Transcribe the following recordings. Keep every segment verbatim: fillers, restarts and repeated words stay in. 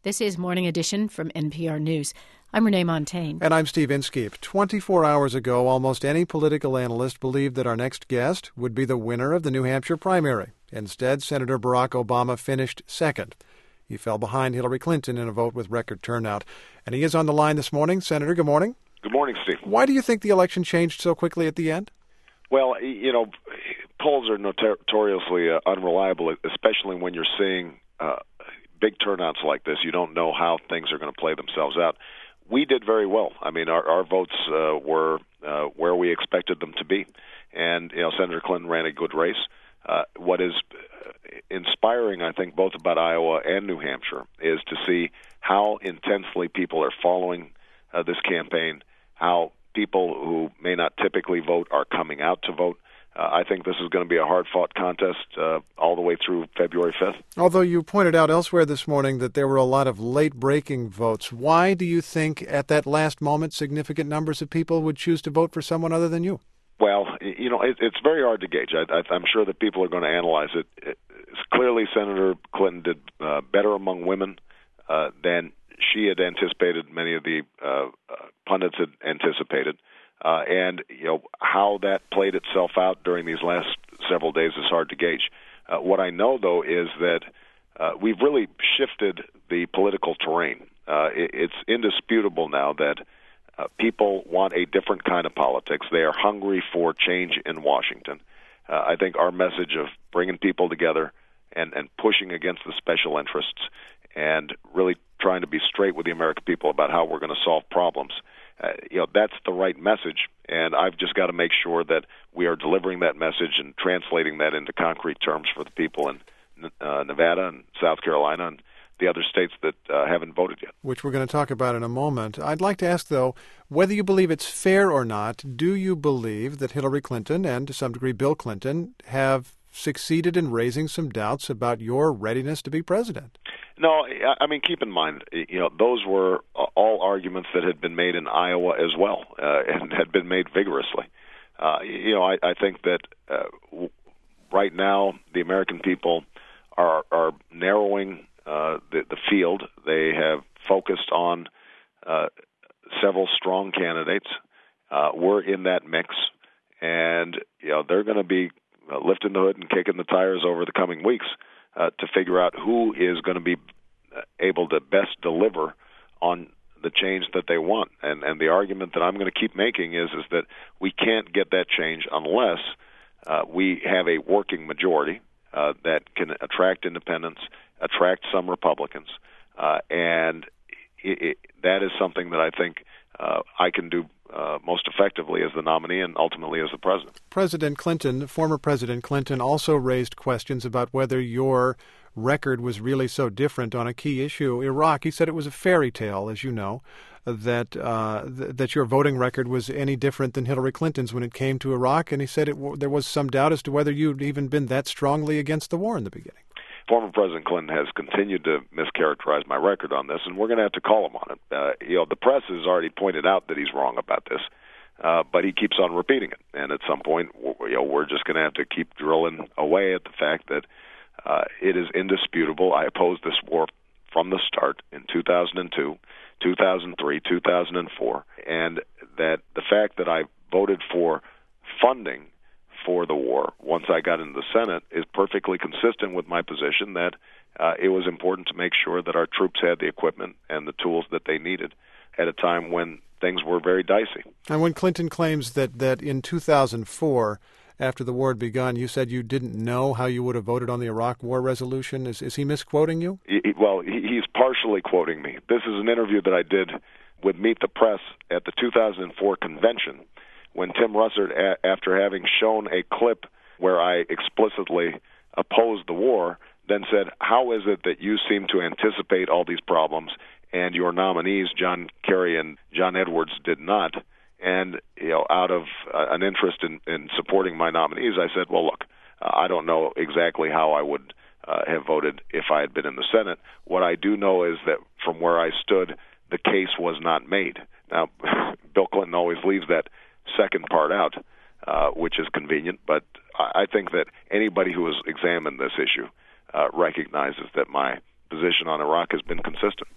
This is Morning Edition from N P R News. I'm Renee Montagne. And I'm Steve Inskeep. twenty-four hours ago, almost any political analyst believed that our next guest would be the winner of the New Hampshire primary. Instead, Senator Barack Obama finished second. He fell behind Hillary Clinton in a vote with record turnout. And he is on the line this morning. Senator, good morning. Good morning, Steve. Why do you think the election changed so quickly at the end? Well, you know, polls are notoriously uh, unreliable, especially when you're seeing uh, big turnouts like this. You don't know how things are going to play themselves out. We did very well. I mean, our, our votes uh, were uh, where we expected them to be. And, you know, Senator Clinton ran a good race. Uh, what is inspiring, I think, both about Iowa and New Hampshire is to see how intensely people are following uh, this campaign, how people who may not typically vote are coming out to vote. Uh, I think this is going to be a hard-fought contest uh, all the way through February fifth. Although you pointed out elsewhere this morning that there were a lot of late-breaking votes, why do you think at that last moment significant numbers of people would choose to vote for someone other than you? Well, you know, it, it's very hard to gauge. I, I, I'm sure that people are going to analyze it. it clearly, Senator Clinton did uh, better among women uh, than she had anticipated, many of the uh, uh, pundits had anticipated. Uh, and, you know, how that played itself out during these last several days is hard to gauge. Uh, what I know, though, is that uh, we've really shifted the political terrain. Uh, it, it's indisputable now that uh, people want a different kind of politics. They are hungry for change in Washington. Uh, I think our message of bringing people together and, and pushing against the special interests and really trying to be straight with the American people about how we're going to solve problems, Uh, you know, that's the right message, and I've just got to make sure that we are delivering that message and translating that into concrete terms for the people in uh, Nevada and South Carolina and the other states that uh, haven't voted yet. Which we're going to talk about in a moment. I'd like to ask, though, whether you believe it's fair or not, do you believe that Hillary Clinton and, to some degree, Bill Clinton have succeeded in raising some doubts about your readiness to be president? No, I mean, keep in mind, you know, those were all arguments that had been made in Iowa as well, uh, and had been made vigorously. Uh, you know, I, I think that uh, right now the American people are, are narrowing uh, the, the field. They have focused on uh, several strong candidates. Uh, we're in that mix, and, you know, they're going to be uh, lifting the hood and kicking the tires over the coming weeks Uh, to figure out who is going to be able to best deliver on the change that they want. And and the argument that I'm going to keep making is is that we can't get that change unless uh, we have a working majority uh, that can attract independents, attract some Republicans, uh, and it, it, that is something that I think uh, I can do Uh, most effectively as the nominee and ultimately as the president. President Clinton, former President Clinton, also raised questions about whether your record was really so different on a key issue, Iraq. He said it was a fairy tale, as you know, that uh, th- that your voting record was any different than Hillary Clinton's when it came to Iraq, and he said it w- there was some doubt as to whether you'd even been that strongly against the war in the beginning. Former President Clinton has continued to mischaracterize my record on this, and we're going to have to call him on it. Uh, you know, the press has already pointed out that he's wrong about this, uh, but he keeps on repeating it. And at some point, you know, we're just going to have to keep drilling away at the fact that uh, it is indisputable. I opposed this war from the start in two thousand two, two thousand three, two thousand four, and that the fact that I voted for funding for the war once I got into the Senate is perfectly consistent with my position that uh, it was important to make sure that our troops had the equipment and the tools that they needed at a time when things were very dicey. And when Clinton claims that, that in two thousand four, after the war had begun, you said you didn't know how you would have voted on the Iraq War resolution, is, is he misquoting you? He, well, he, he's partially quoting me. This is an interview that I did with Meet the Press at the two thousand four convention, when Tim Russert, a- after having shown a clip where I explicitly opposed the war, then said, how is it that you seem to anticipate all these problems and your nominees, John Kerry and John Edwards, did not? And, you know, out of uh, an interest in, in supporting my nominees, I said, well, look, uh, I don't know exactly how I would uh, have voted if I had been in the Senate. What I do know is that from where I stood, the case was not made. Now, Bill Clinton always leaves that second part out, uh, which is convenient, but I think that anybody who has examined this issue uh, recognizes that my position on Iraq has been consistent.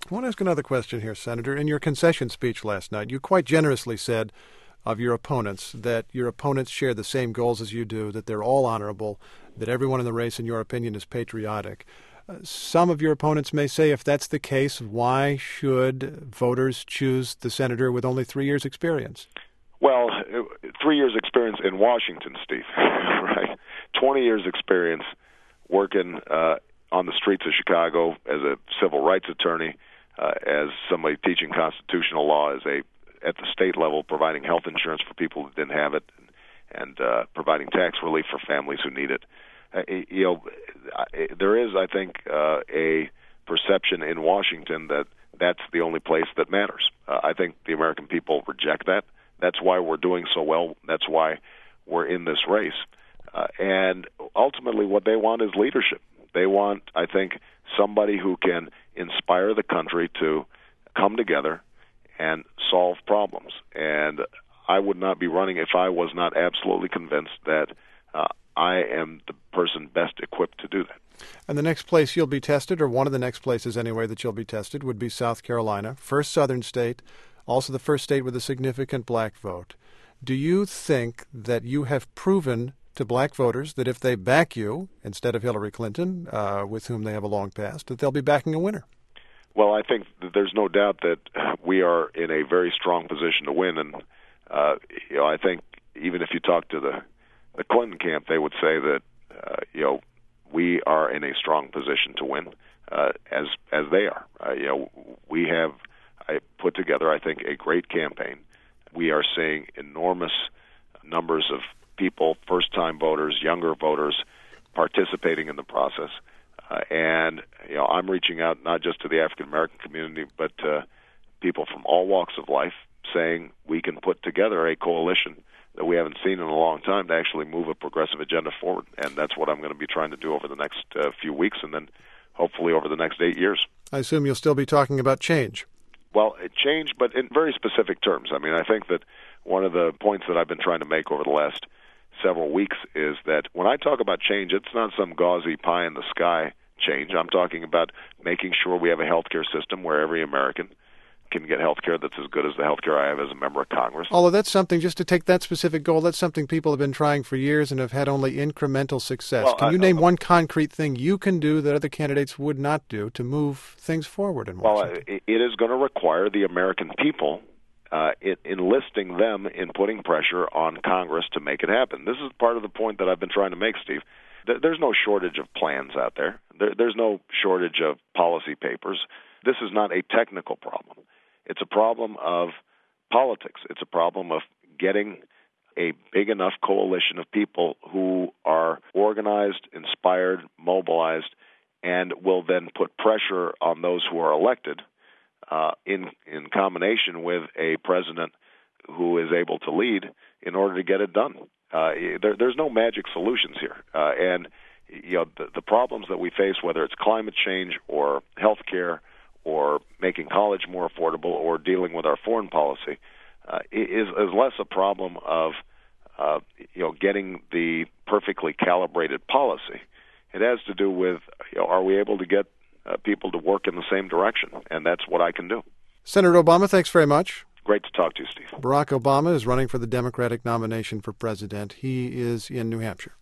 I want to ask another question here, Senator. In your concession speech last night, you quite generously said of your opponents that your opponents share the same goals as you do, that they're all honorable, that everyone in the race, in your opinion, is patriotic. Uh, some of your opponents may say, if that's the case, why should voters choose the senator with only three years' experience? Well, three years' experience in Washington, Steve, right? twenty years' experience working uh, on the streets of Chicago as a civil rights attorney, uh, as somebody teaching constitutional law, as a at the state level providing health insurance for people who didn't have it, and uh, providing tax relief for families who need it. Uh, you know, there is, I think, uh, a perception in Washington that that's the only place that matters. Uh, I think the American people reject that. That's why we're doing so well. That's why we're in this race. Uh, and ultimately what they want is leadership. They want, I think, somebody who can inspire the country to come together and solve problems. And I would not be running if I was not absolutely convinced that uh, I am the person best equipped to do that. And the next place you'll be tested, or one of the next places anyway that you'll be tested, would be South Carolina, first southern state, also the first state with a significant black vote. Do you think that you have proven to black voters that if they back you, instead of Hillary Clinton, uh, with whom they have a long past, that they'll be backing a winner? Well, I think that there's no doubt that we are in a very strong position to win. And, uh, you know, I think even if you talk to the, the Clinton camp, they would say that, uh, you know, we are in a strong position to win, uh, as as they are. Uh, you know, we have I put together, I think, a great campaign. We are seeing enormous numbers of people, first-time voters, younger voters, participating in the process. Uh, and, you know, I'm reaching out not just to the African-American community, but uh, people from all walks of life, saying we can put together a coalition that we haven't seen in a long time to actually move a progressive agenda forward. And that's what I'm going to be trying to do over the next uh, few weeks, and then hopefully over the next eight years. I assume you'll still be talking about change. Well, it changed, but in very specific terms. I mean, I think that one of the points that I've been trying to make over the last several weeks is that when I talk about change, it's not some gauzy pie-in-the-sky change. I'm talking about making sure we have a healthcare system where every American can get health care that's as good as the health care I have as a member of Congress. Although that's something, just to take that specific goal, that's something people have been trying for years and have had only incremental success. Well, can you I, name I, one concrete thing you can do that other candidates would not do to move things forward in Washington? Well, it is going to require the American people uh, it, enlisting them in putting pressure on Congress to make it happen. This is part of the point that I've been trying to make, Steve. There's no shortage of plans out there. there there's no shortage of policy papers. This is not a technical problem. It's a problem of politics. It's a problem of getting a big enough coalition of people who are organized, inspired, mobilized, and will then put pressure on those who are elected uh, in in combination with a president who is able to lead in order to get it done. Uh, there, there's no magic solutions here. Uh, and you know the, the problems that we face, whether it's climate change or health care, or making college more affordable, or dealing with our foreign policy, uh, is, is less a problem of uh, you know getting the perfectly calibrated policy. It has to do with, you know, are we able to get uh, people to work in the same direction, and that's what I can do. Senator Obama, thanks very much. Great to talk to you, Steve. Barack Obama is running for the Democratic nomination for president. He is in New Hampshire.